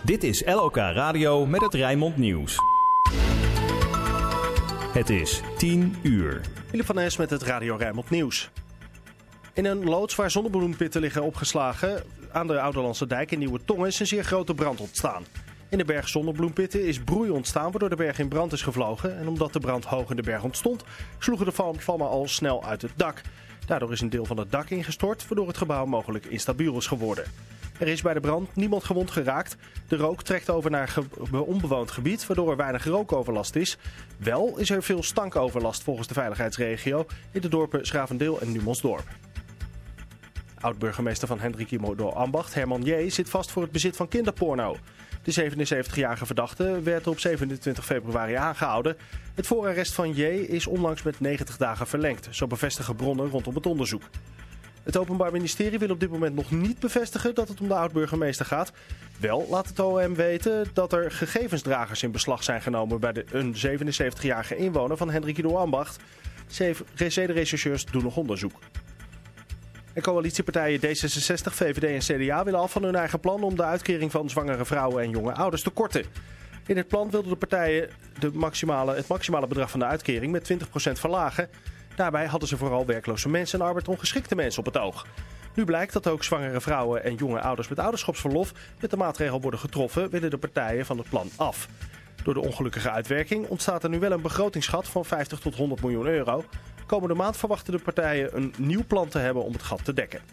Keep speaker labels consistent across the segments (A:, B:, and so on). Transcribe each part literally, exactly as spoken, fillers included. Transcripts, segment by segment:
A: Dit is L O K Radio met het Rijnmond Nieuws. Het is tien uur.
B: Philip van Es met het Radio Rijnmond Nieuws. In een loods waar zonnebloempitten liggen opgeslagen aan de Ouderlandse Dijk in Nieuwe Tongen is een zeer grote brand ontstaan. In de berg zonnebloempitten is broei ontstaan waardoor de berg in brand is gevlogen. En omdat de brand hoog in de berg ontstond, sloegen de vlammen al snel uit het dak. Daardoor is een deel van het dak ingestort, waardoor het gebouw mogelijk instabiel is geworden. Er is bij de brand niemand gewond geraakt. De rook trekt over naar ge- onbewoond gebied, waardoor er weinig rookoverlast is. Wel is er veel stankoverlast volgens de veiligheidsregio in de dorpen Schravendeel en Numelsdorp. Oud-burgemeester van Hendrikido door Ambacht, Herman J., zit vast voor het bezit van kinderporno. De zevenenzeventigjarige verdachte werd op zevenentwintig februari aangehouden. Het voorarrest van J. is onlangs met negentig dagen verlengd, zo bevestigen bronnen rondom het onderzoek. Het Openbaar Ministerie wil op dit moment nog niet bevestigen dat het om de oud-burgemeester gaat. Wel laat het O M weten dat er gegevensdragers in beslag zijn genomen bij de, een zevenenzeventigjarige inwoner van Hendrikido Ambacht. Zedenrechercheurs doen nog onderzoek. En coalitiepartijen D zesenzestig, V V D en C D A willen af van hun eigen plan om de uitkering van zwangere vrouwen en jonge ouders te korten. In het plan wilden de partijen de maximale, het maximale bedrag van de uitkering met twintig procent verlagen. Daarbij hadden ze vooral werkloze mensen en arbeidsongeschikte mensen op het oog. Nu blijkt dat ook zwangere vrouwen en jonge ouders met ouderschapsverlof met de maatregel worden getroffen, willen de partijen van het plan af. Door de ongelukkige uitwerking ontstaat er nu wel een begrotingsgat van vijftig tot honderd miljoen euro. Komende maand verwachten de partijen een nieuw plan te hebben om het gat te dekken.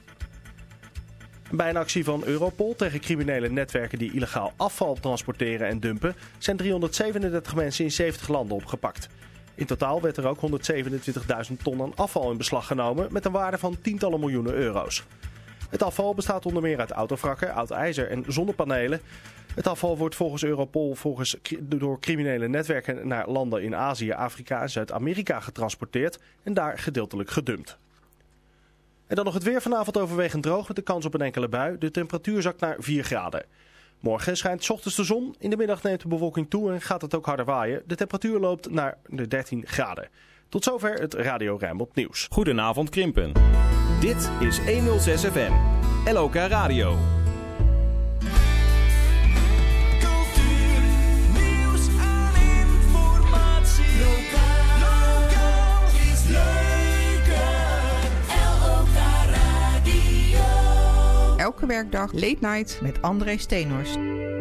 B: Bij een actie van Europol tegen criminele netwerken die illegaal afval transporteren en dumpen zijn driehonderdzevenendertig mensen in zeventig landen opgepakt. In totaal werd er ook honderdzevenentwintigduizend ton aan afval in beslag genomen met een waarde van tientallen miljoenen euro's. Het afval bestaat onder meer uit autovrakken, oud ijzer en zonnepanelen. Het afval wordt volgens Europol volgens, door criminele netwerken naar landen in Azië, Afrika en Zuid-Amerika getransporteerd en daar gedeeltelijk gedumpt. En dan nog het weer, vanavond overwegend droog met de kans op een enkele bui. De temperatuur zakt naar vier graden. Morgen schijnt 's ochtends de zon, in de middag neemt de bewolking toe en gaat het ook harder waaien. De temperatuur loopt naar de dertien graden. Tot zover het Radio Rijnmond Nieuws.
A: Goedenavond Krimpen. Dit is honderdzes F M, L O K Radio.
C: Cultuur, nieuws en informatie. Lokaal, lokaal is leuker. L O K Radio.
D: Elke werkdag Late Night met André Steenhorst.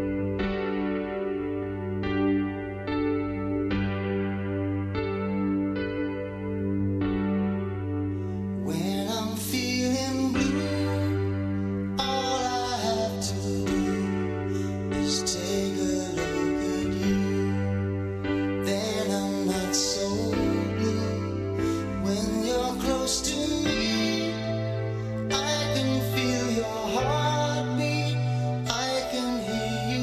C: When I'm feeling blue, all I have to do is take a look at you. Then I'm not so blue. When you're close to me, I can feel your heartbeat. I can hear you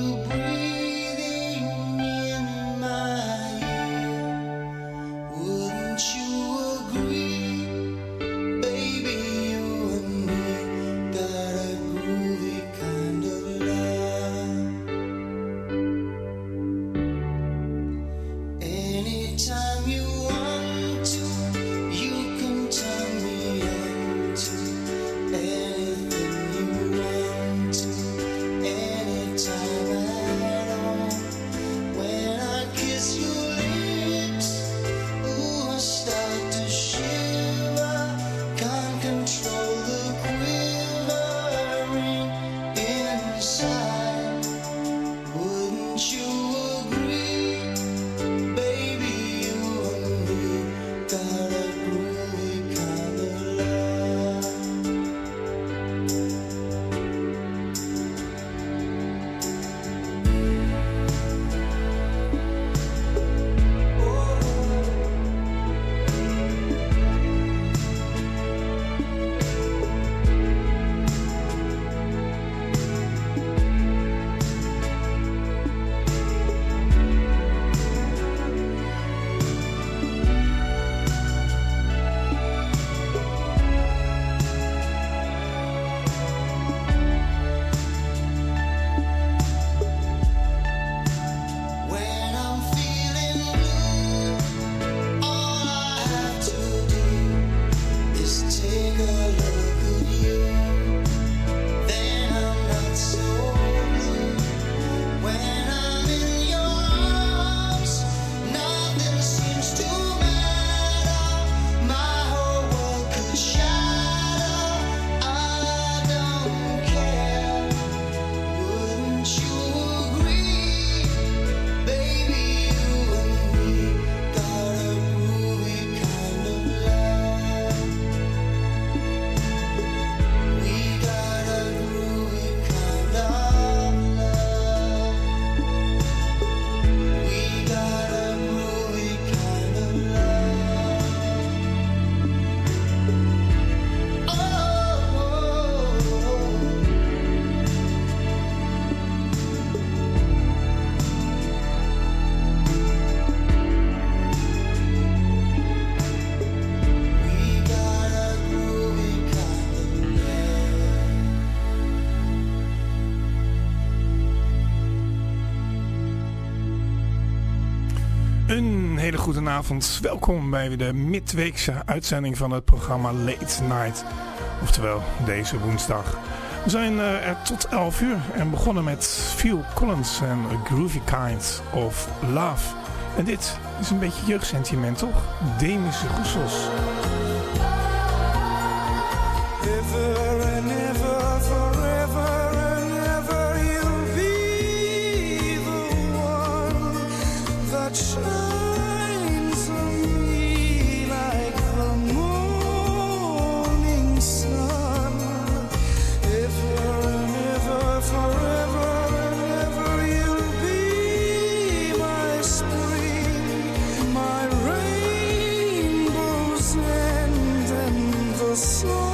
E: hele goede avond. Welkom bij de midweekse uitzending van het programma Late Night. Oftewel, deze woensdag. We zijn uh, er tot elf uur en begonnen met Phil Collins en A Groovy Kind of Love. En dit is een beetje jeugdsentiment, toch? Demische Roesels.
F: Ever and ever, forever and ever, you'll be the one that shines on me like the morning sun. Ever and ever, forever and ever, you'll be my spring, my rainbow's end and the sun.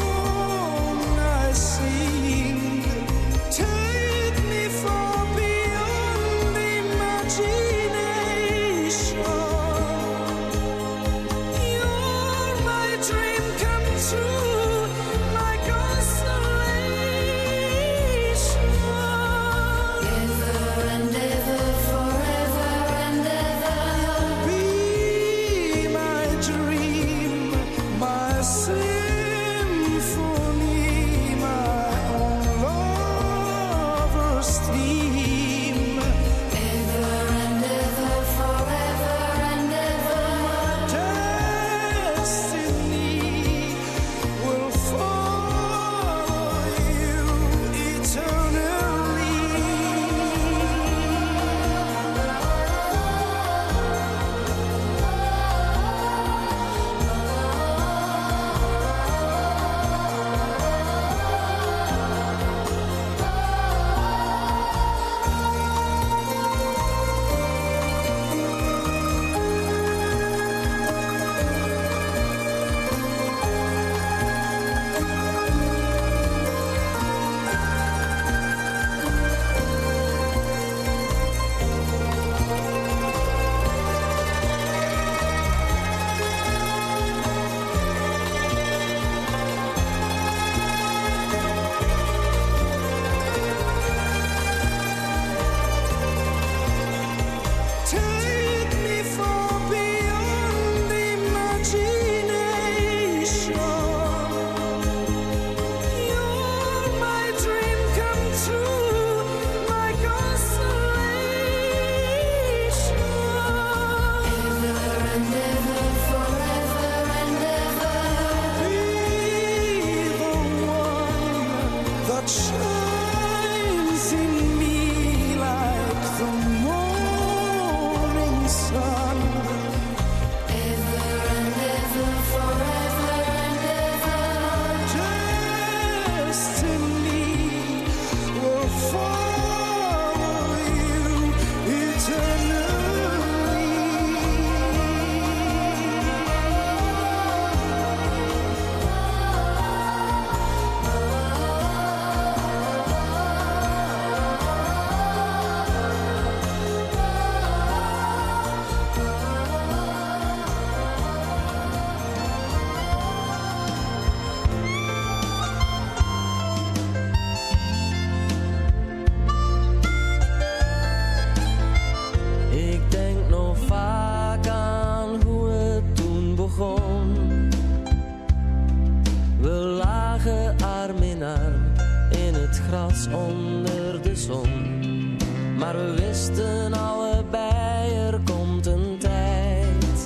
G: Onder de zon, maar we wisten allebei er komt een tijd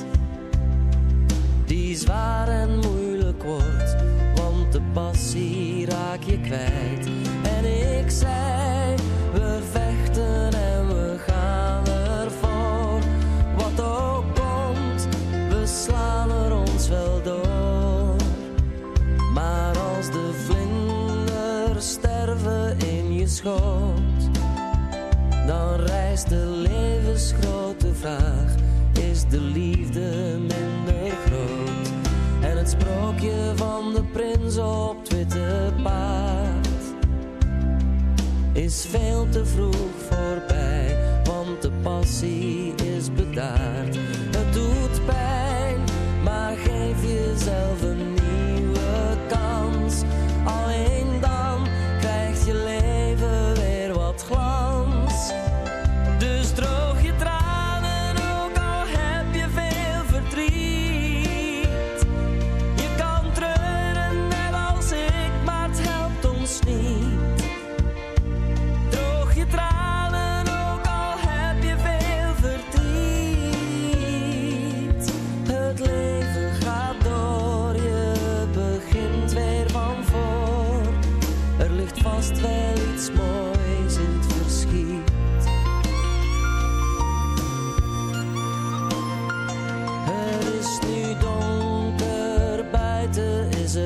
G: die zwaar en moeilijk wordt, want de passie raak je kwijt. En ik zei, we vechten en we gaan ervoor, wat ook komt, we slaan er ons wel door. Maar als de vlinders sterven in je schoot, dan rijst de levensgrote vraag, is de liefde minder groot? En het sprookje van de prins op het witte paard is veel te vroeg voorbij, want de passie is bedaard. Het doet pijn, maar geef jezelf een nieuwe kans. Alleen dan krijgt je leven weer wat glans. Dus droog je tranen, ook al heb je veel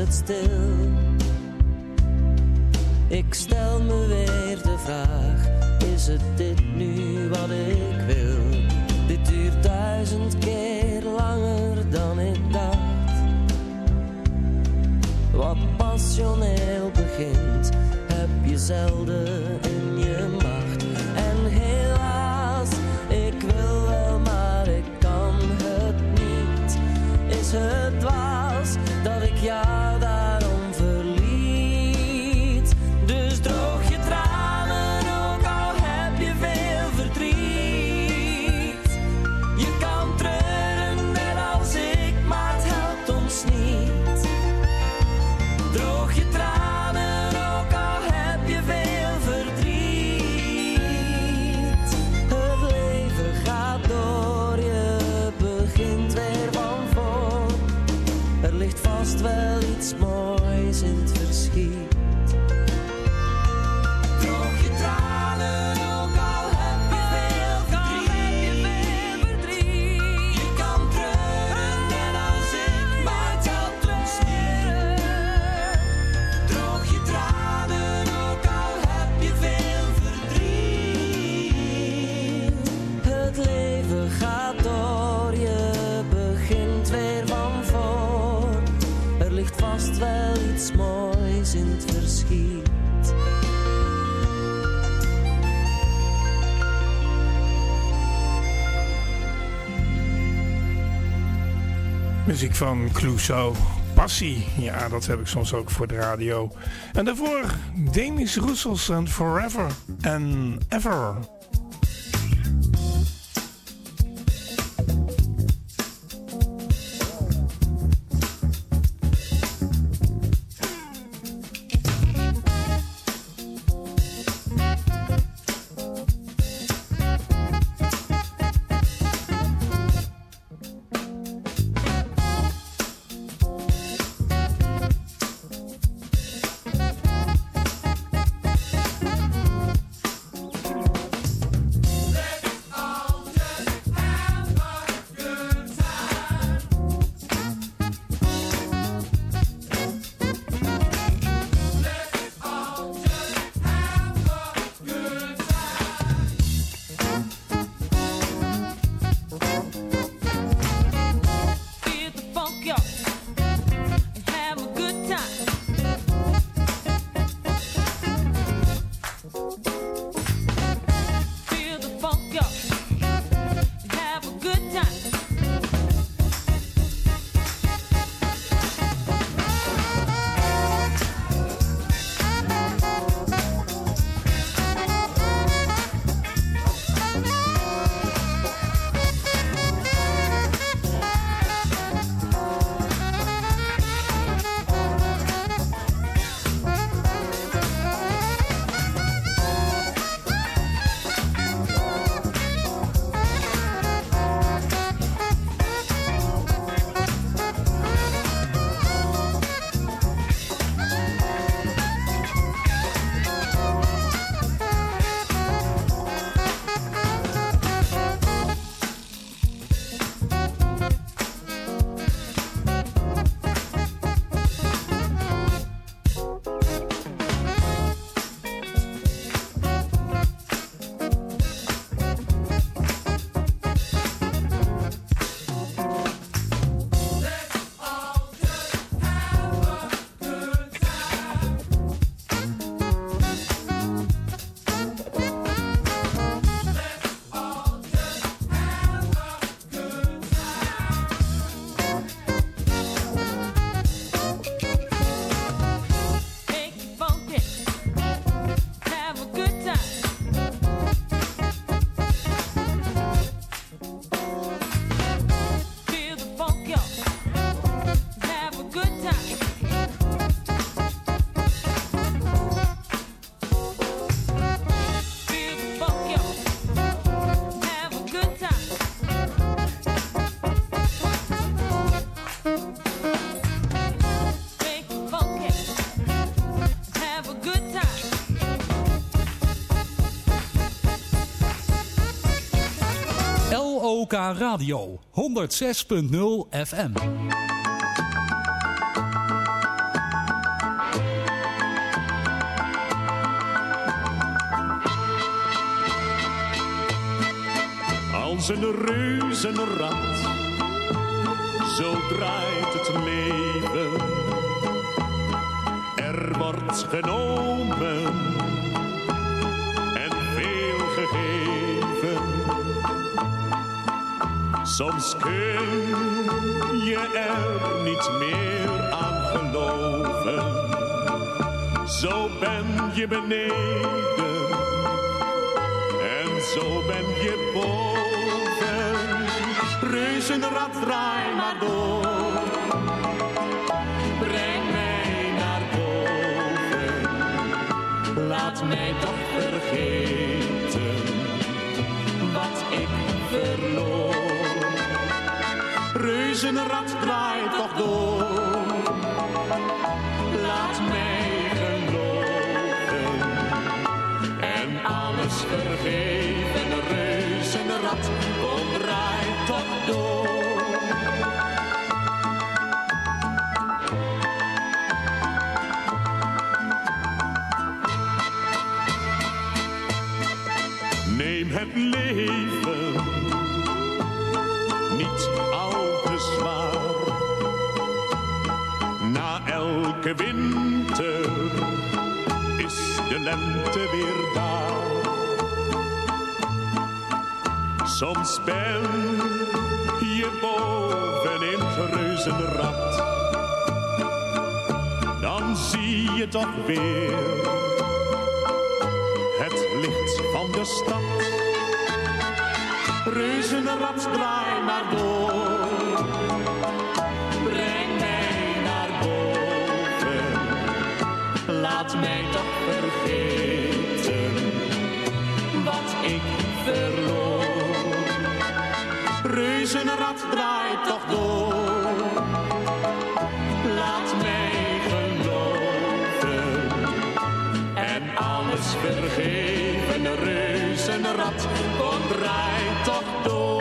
G: het stil. Ik stel me weer de vraag, is het dit nu wat ik wil? Dit duurt duizend keer langer dan ik dacht. Wat passioneel begint, heb je zelden in je macht. En helaas, ik wil wel, maar ik kan het niet. Is het dwaas dat ik jou daarom verliet? Dus droog je tranen, ook al heb je veel verdriet. Je kan treuren net als ik, maar het helpt ons niet. Droog je tranen, ook al heb je veel verdriet. Het leven gaat door, je begint weer van voor. Er ligt vast wel iets moois in het verschiet. Droog je tranen, ook al heb je veel verdriet. Je kan treuren net als ik, maar het helpt ons niet. Droog je tranen, ook al heb je veel verdriet. Het leven gaat door, je begint weer van voor. Er ligt vast wel iets moois in het verschiet.
E: Muziek van Clouseau. Passie. Ja, dat heb ik soms ook voor de radio. En daarvoor Demis Roussos en Forever and Ever.
H: O K Radio honderd zes punt nul F M. Als een reuzenrad, zo draait het leven. Er wordt genomen en veel gegeven. Soms kun je er niet meer aan geloven. Zo ben je beneden en zo ben je boven. Reuzenrad, draai maar door. Breng mij naar boven. Laat mij toch vergeten wat ik verloor. Reuzenrad, draai toch door. Laat mij geloven en alles vergeven. Reuzenrad, kom, draai toch door. Neem het leven niet al te zwaar. Na elke winter is de lente weer daar. Soms ben je boven in het reuzenrad. Dan zie je toch weer het licht van de stad. Reuzenrad, draai maar door. Breng mij naar boven. Laat mij toch vergeten wat ik verloor. Reuzenrad, draai toch door. Laat mij geloven en alles vergeven. Reuzenrad, kom, draai toch door.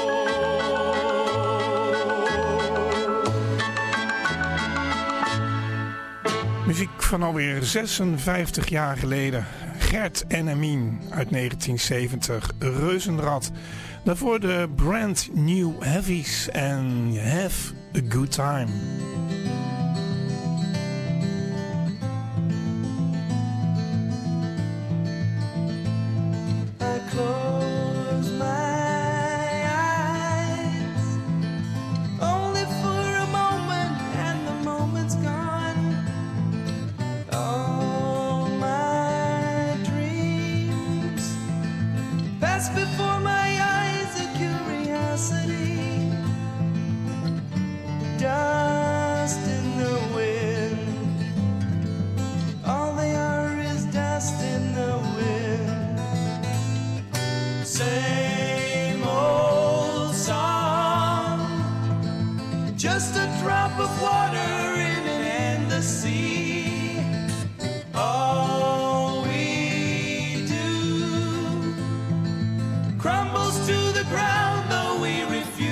E: Muziek van alweer zesenvijftig jaar geleden. Gert en Emien uit negentien zeventig. Reuzenrad. Daarvoor de Brand New Heavies en Have a Good Time.
F: I close my eyes only for a moment, and the moment's gone. All my dreams pass before my eyes, a curiosity, dust in the wind. All they are is dust in the wind. Same old song, just a drop of water in an endless sea. All we do crumbles to the ground, though we refuse.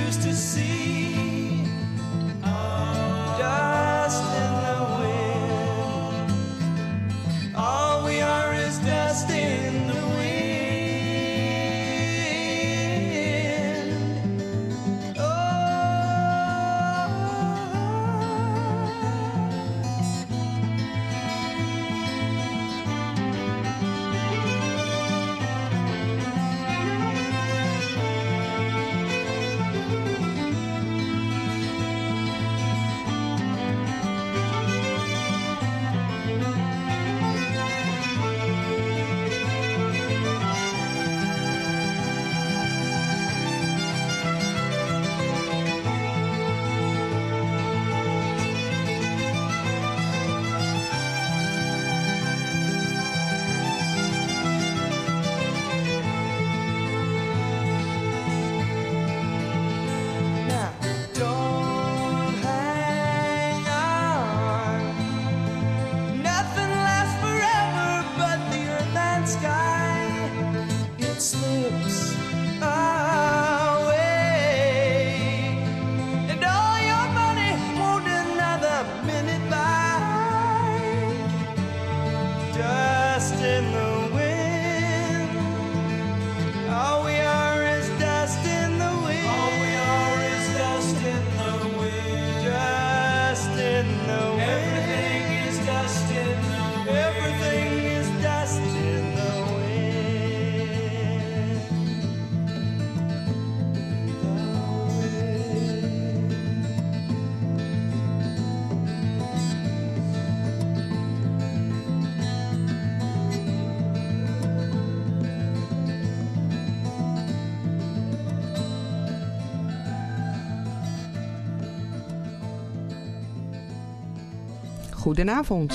D: goedenavond.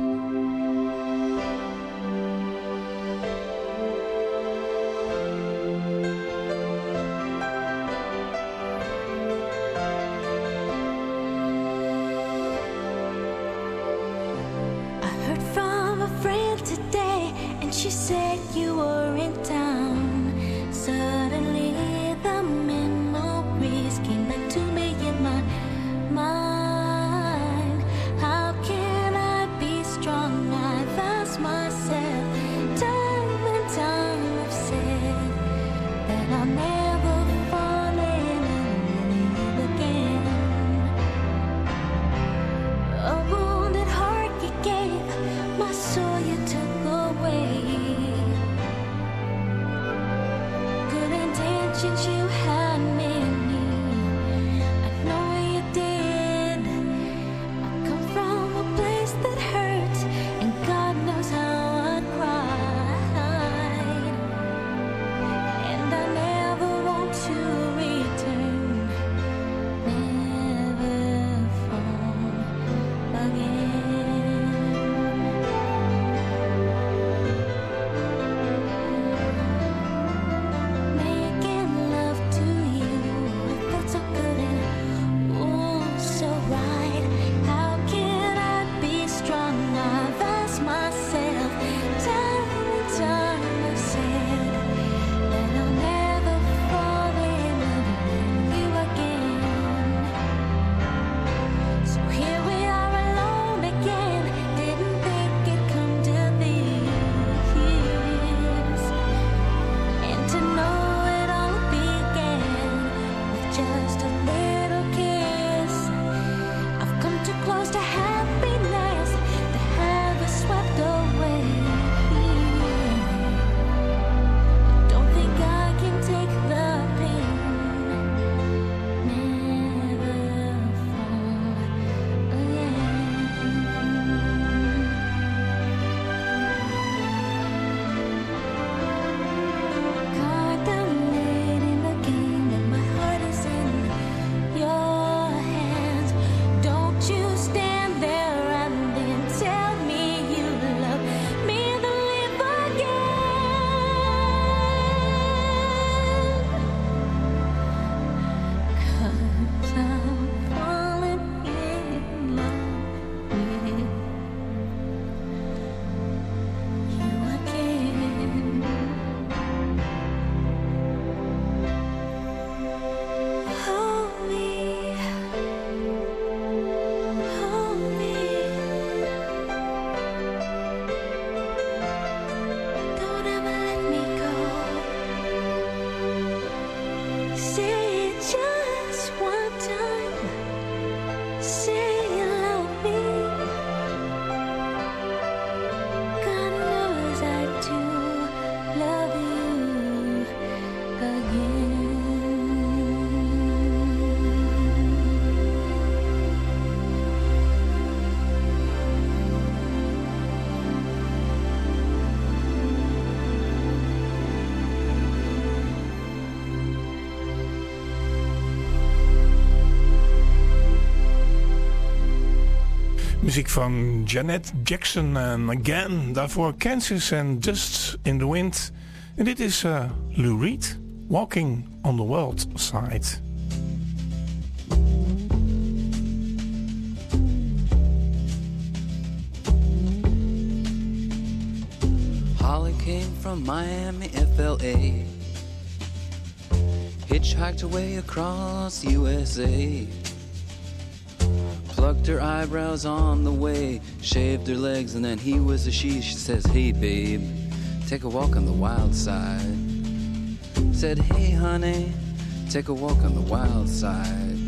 I: She said you were in town. Suddenly the memories came back to me in my mind. How can I be strong? I've asked myself time and time. I've said that I'll never fall in love again. A wounded heart you gave, my soul you took away. Since you had many, I know you did. I come from a place that hurts, and God knows how I cried. And I never want to return, never fall again. Making love to you, it felt so good and ooh, so right. How can I be strong? I've asked myself time and time. I've said that I'll never fall in love with you again. So here we are alone again. Didn't think it'd come to this, and to know it all began with just a little kiss. I've come too close to happiness to have it swept away. Don't think I can take the pain. Never fall again. Card down late in the game, and my heart is in your hands. Don't you stand there and then tell me you love me to live again. 'Cause I'm falling in love with you again. Hold me, hold me. Don't ever let me go. Say it just one time. Say you love me. God knows I do love you again.
E: Muziek van Janet Jackson en Again. Daarvoor Kansas en Dust in the Wind. En dit is uh, Lou Reed, Walking on the World Side.
J: Holly came from Miami, F L A. Hitchhiked away across U S A. Plucked her eyebrows on the way, shaved her legs, and then he was a she. She says, hey babe, take a walk on the wild side. Said, hey honey, take a walk on the wild side.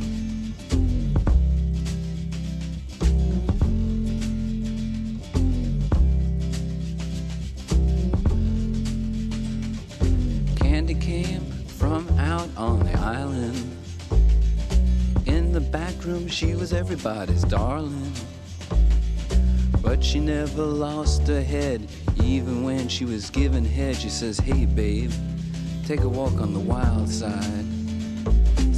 J: Candy came from out on the island. In the back room she was everybody's darling. But she never lost her head. Even when she was giving head, she says, hey babe, take a walk on the wild side.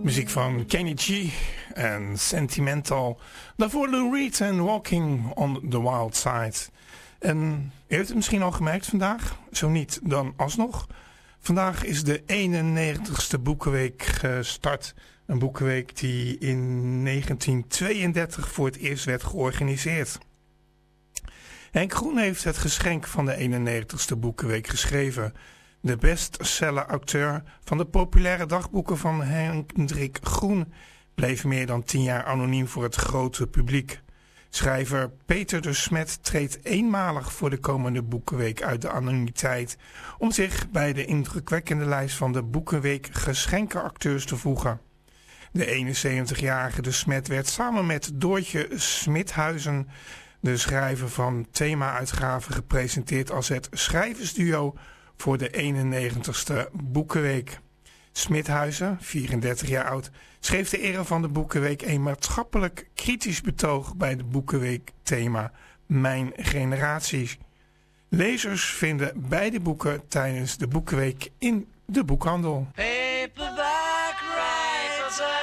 E: Muziek van Kenny G en Sentimental. Daarvoor Lou Reed en Walking on the Wild Side. En u heeft het misschien al gemerkt vandaag. Zo niet, dan alsnog. Vandaag is de eenennegentigste Boekenweek gestart. Een Boekenweek die in negentien tweeëndertig voor het eerst werd georganiseerd. Henk Groen heeft het geschenk van de eenennegentigste Boekenweek geschreven. De bestseller-auteur van de populaire dagboeken van Hendrik Groen bleef meer dan tien jaar anoniem voor het grote publiek. Schrijver Peter de Smet treedt eenmalig voor de komende Boekenweek uit de anonimiteit om zich bij de indrukwekkende lijst van de Boekenweek geschenkenacteurs te voegen. De eenenzeventigjarige de Smet werd samen met Doortje Smithuizen, de schrijver van thema-uitgaven, gepresenteerd als het schrijversduo voor de eenennegentigste Boekenweek. Smithuizen, vierendertig jaar oud, schreef ter ere van de Boekenweek een maatschappelijk kritisch betoog bij de Boekenweek thema Mijn Generatie. Lezers vinden beide boeken tijdens de Boekenweek in de boekhandel.
F: Paperback writer.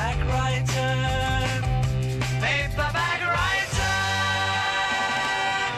C: Paperback writer.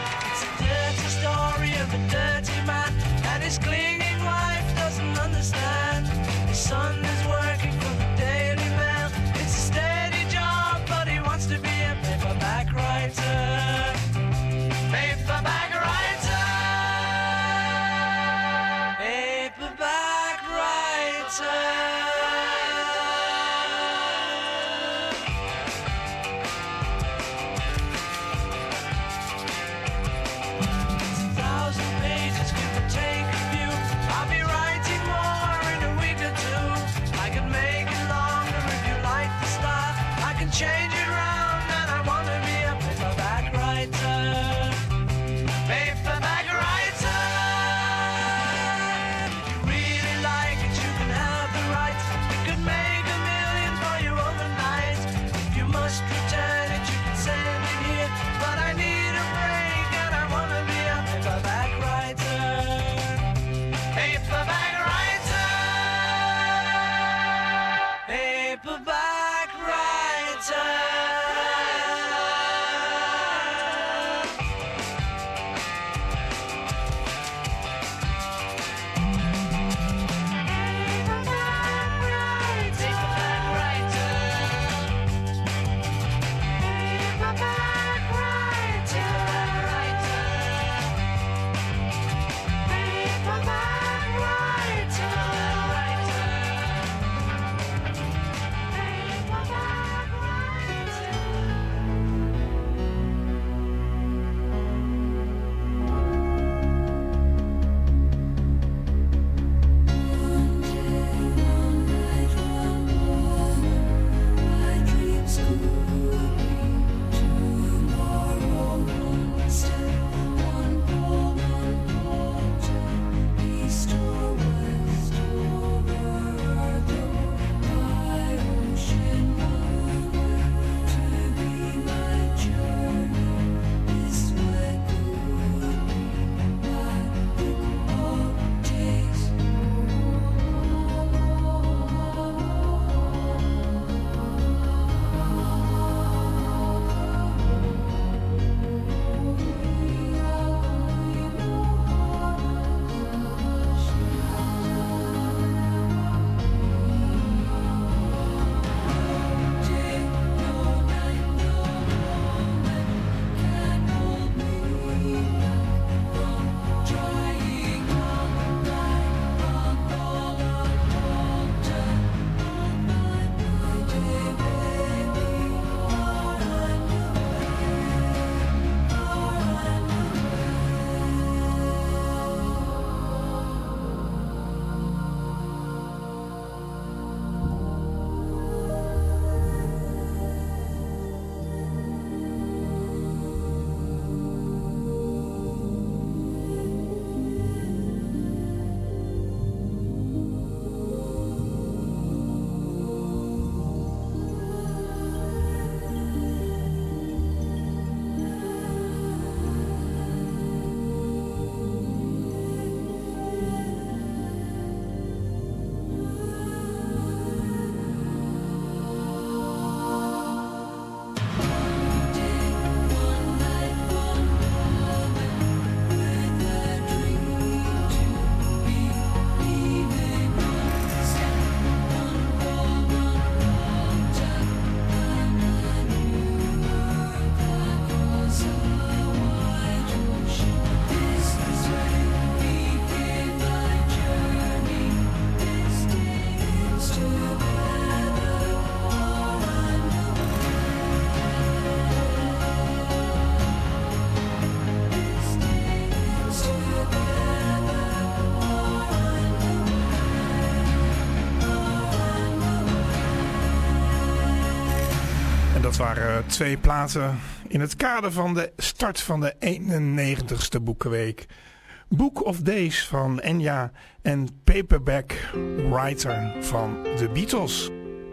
E: Dat waren twee platen in het kader van de start van de eenennegentigste Boekenweek. Book of Days van Enya en Paperback Writer van The Beatles.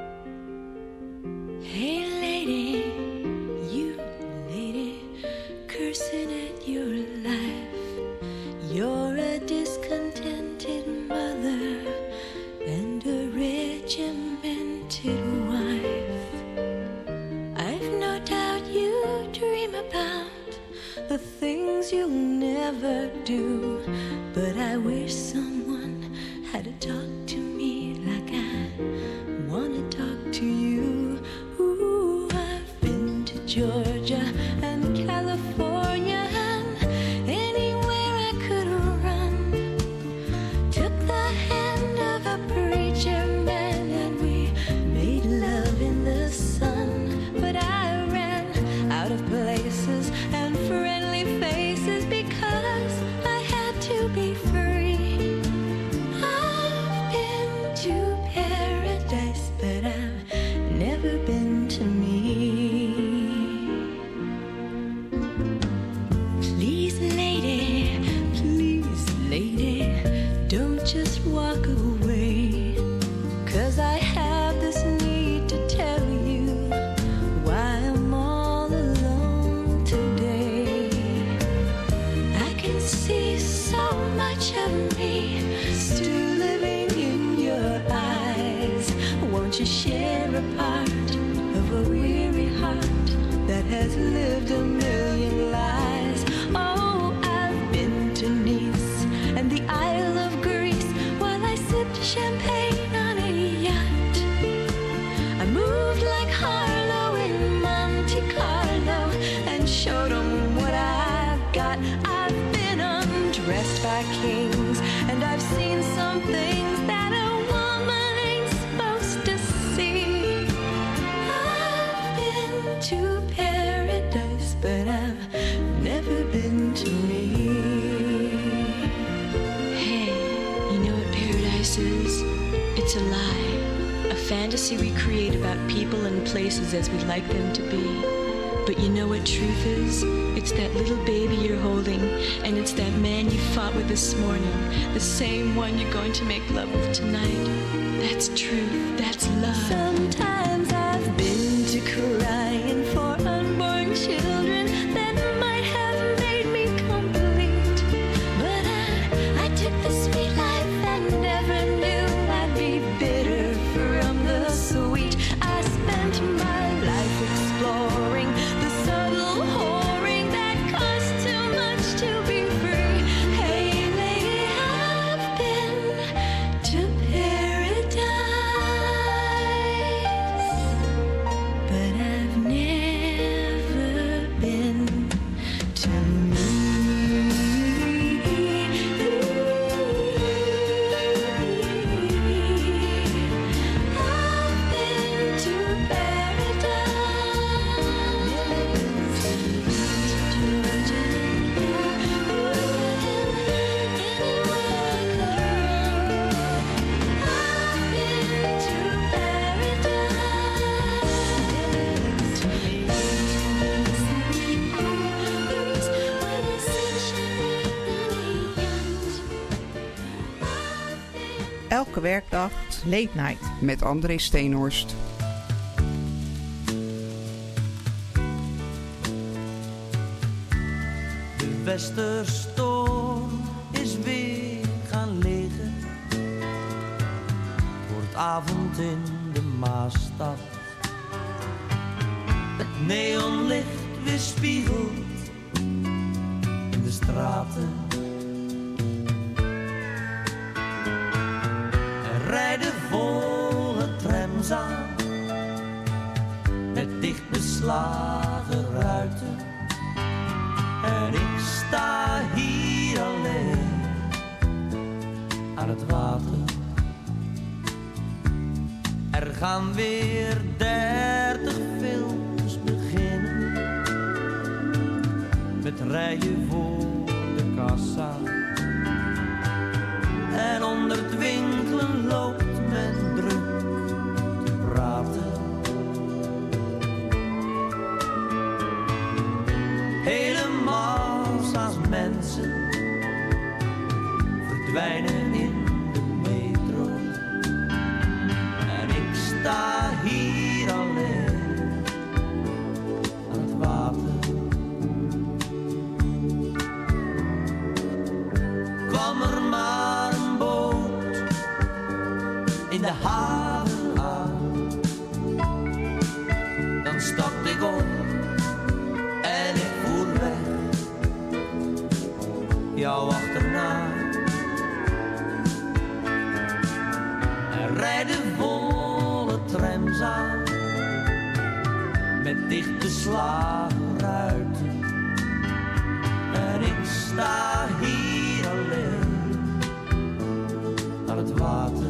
I: Hey lady, you lady, cursing at your life. You're a discontented mother and a regimented wife. I've no doubt you dream about the things you'll never do, but I wish someone had to talk to me like I wanna talk to you. Ooh, I've been to Georgia and California and anywhere I could run. Took the hand of a preacher man and we made love in the sun. But I ran out of places and friendly faces because I had to be free. I've been to paradise, but I've never been to me. Please, lady, please, lady, don't just walk away, 'cause I have this need to tell you why I'm all alone today. I can see so much of me still living in your eyes. Won't you share a part of a weary heart that has lived a million lives? Oh, I've been to Nice and the Isle of Greece while I sipped champagne on a yacht. I moved like Harlow in Monte Carlo and showed them what I've got. I've been undressed by kings and I've seen some things that a woman ain't supposed to see. I've been to paradise, but I've never been to me. Hey, you know what paradise is? It's a lie, a fantasy we create about people and places as we'd like them to be. But you know what truth is? It's that little baby you're holding, and it's that man you fought with this morning, the same one you're going to make love with tonight. That's truth, that's love. Sometimes I've been to crying for unborn children that might have made me complete. But I, I took the sweet life and never knew I'd be bitter from the sweet. I spent my life exploring the subtle whoring that costs too much to be free. Hey lady, I've been to paradise, but I've never been to me. I've been to
D: Elke werkdag Late Night met André Steenhorst.
F: De westerstorm is weer gaan liggen. Het wordt avond in de Maasstad. Het neonlicht weerspiegelt in de straten. Er rijden volle trams aan met dicht beslagen ruiten. En ik sta hier alleen aan het water. Er gaan weer dertig films beginnen, met rijen voor de kassa. En onder het winkelen loopt men druk te praten.
G: de haven aan. Dan stapte ik op en ik voer weg, jou achterna. Er rijden volle trams aan, met dichtgeslagen ruiten. En ik sta hier alleen aan het water.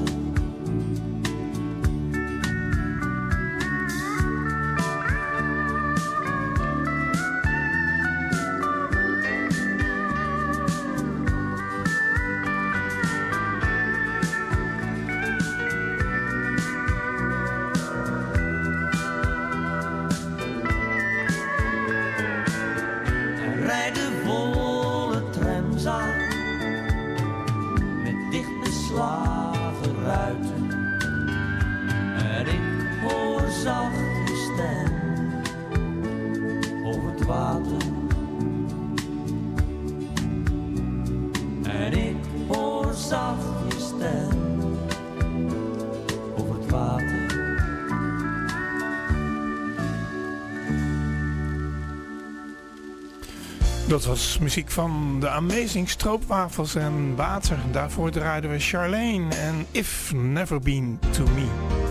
E: Dat was muziek van de Amazing Stroopwafels en Water. Daarvoor draaiden we Charlene en If Never Been To Me.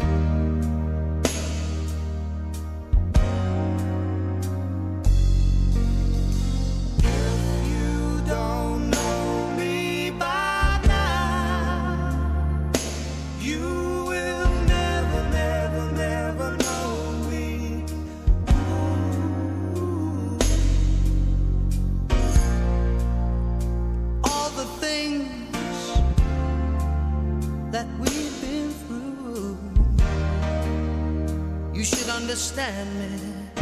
F: Understand me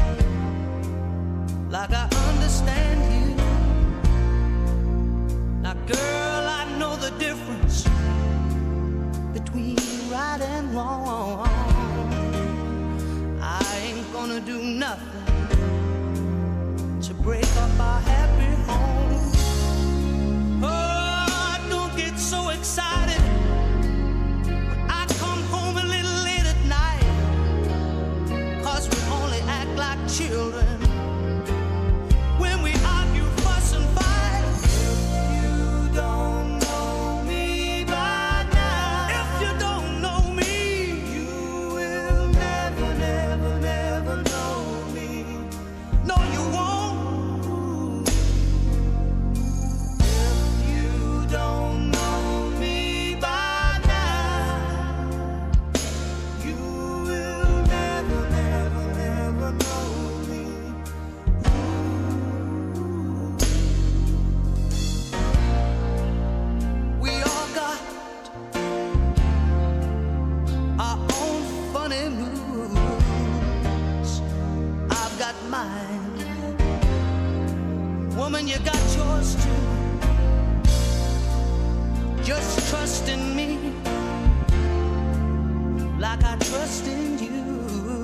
F: like I understand you. Now, girl, I know the difference between right and wrong. I ain't gonna do nothing to break up our happy home. Oh, don't get so excited. Children, when we argue, fuss and fight. If you don't know me by now, if you don't know me, you will never, never, never know me. No, you won't. If you don't know me by now, you will never, never, never know. Woman, you got yours too. Just trust in me like I trust in you.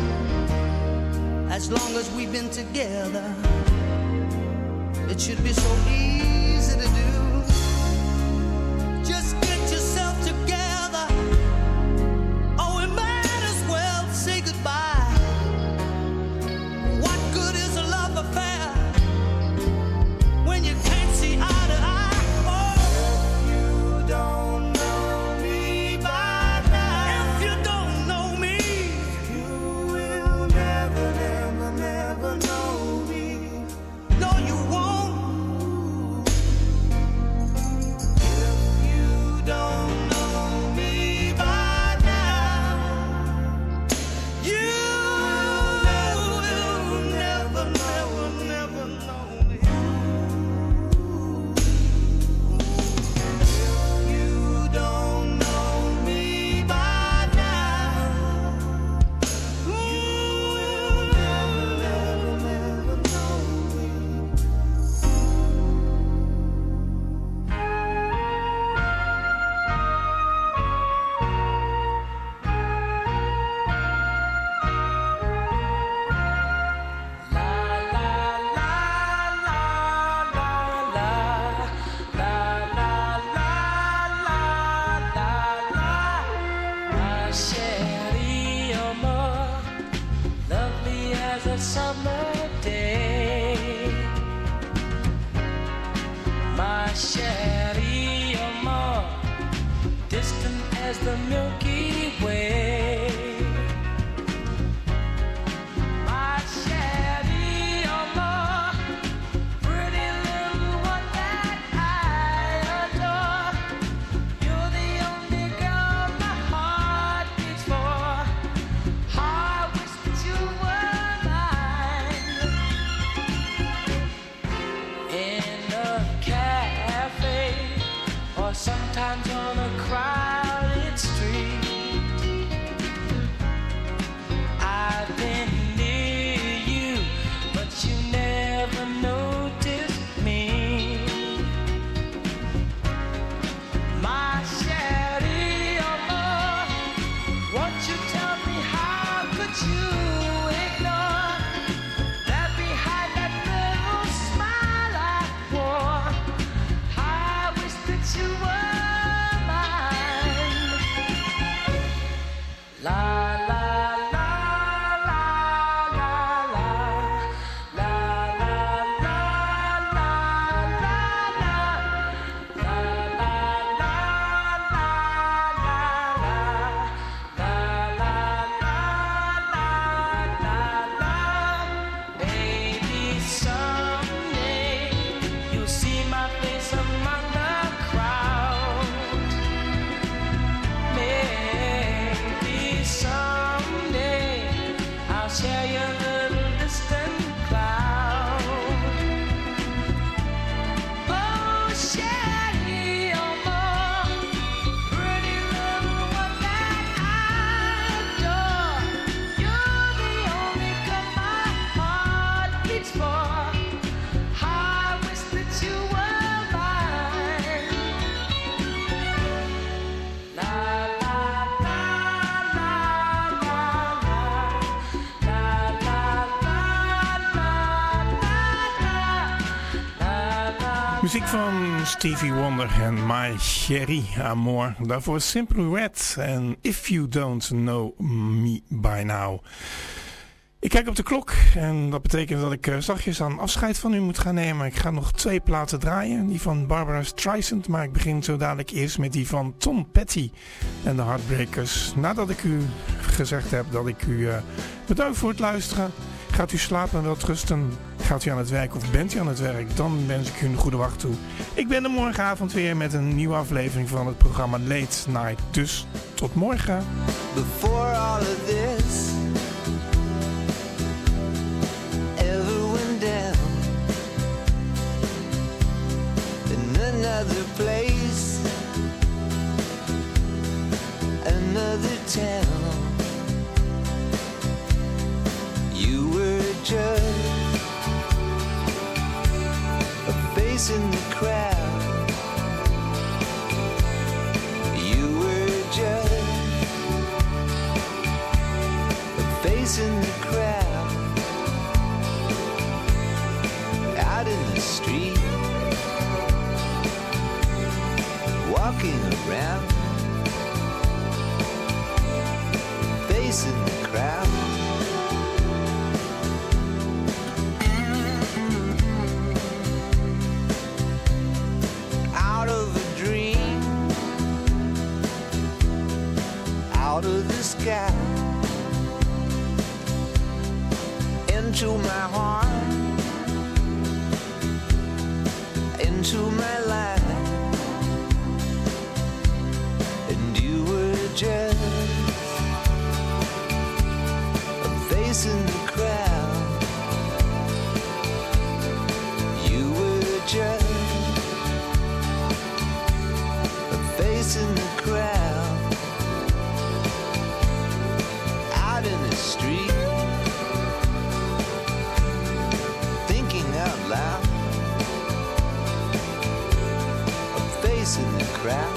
F: As long as we've been together, it should be so easy to do. Just get yourself together. Oh, we might as well say goodbye. What good is a love affair when you can't see eye to eye? Oh, if you don't know me by now, if you don't know me, you will never, never, never know me. No, you won't.
G: Sherry, you're more lovely as a summer day. My Sherry, you're more distant as the Milky Way. My Sherry, you're more pretty little one that I adore. You're the only girl my heart beats for. I wish that you were mine. In a cafe, or sometimes on a crowded street, I've been near you, but you never noticed me. My Sherry, oh Lord, won't you tell me how could you ignore that behind that little smile I wore? I wish that you were mine. La la la la la la la la la la Maybe someday you'll see my face among the crowd. Maybe someday I'll share your little distant cloud. Oh, Sherry, oh, more pretty little one that I adore. You're the only girl my heart beats for. I wish that you were mine. La la la la la la la la la.
E: Muziek van Stevie Wonder en My Sherry Amor. Daarvoor Simply Red en If You Don't Know Me By Now. Ik kijk op de klok en dat betekent dat ik eh, zachtjes aan afscheid van u moet gaan nemen. Ik ga nog twee platen draaien. Die van Barbara Streisand, maar ik begin zo dadelijk eerst met die van Tom Petty en de Heartbreakers. Nadat ik u gezegd heb dat ik u eh, bedank voor het luisteren. Gaat u slapen en welterusten? Gaat u aan het werk of bent u aan het werk? Dan wens ik u een goede wacht toe. Ik ben er morgenavond weer met een nieuwe aflevering van het programma Late Night. Dus tot morgen.
C: Before all of this ever went down in another place, another town, you were just a face in the crowd. You were just a face in the crowd, out in the street, walking around, face in the crowd. Out of a dream, out of the sky, into my heart, into my life, and you were just a face in the crowd. You were just a face in the crowd, out in the street, thinking out loud, a face in the crowd.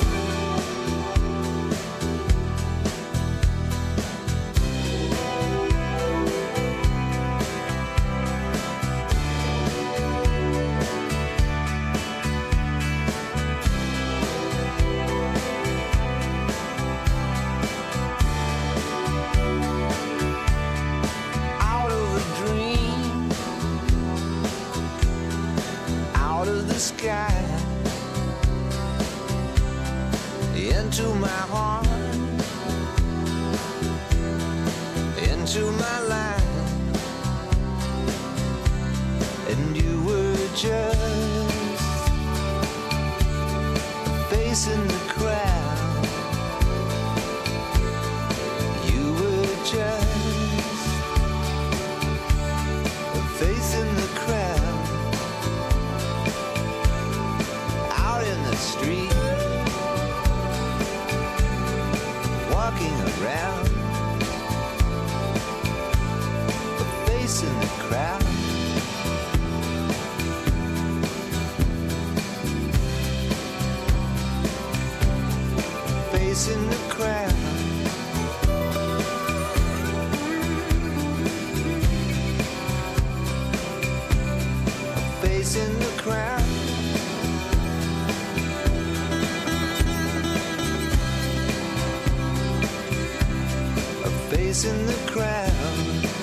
C: my heart, into my life, and you were just a face in the crowd. You were just a face in the crowd, out in the street, walking around, a face in the crowd. Face in the crowd. A face in the crowd. A face in the crowd.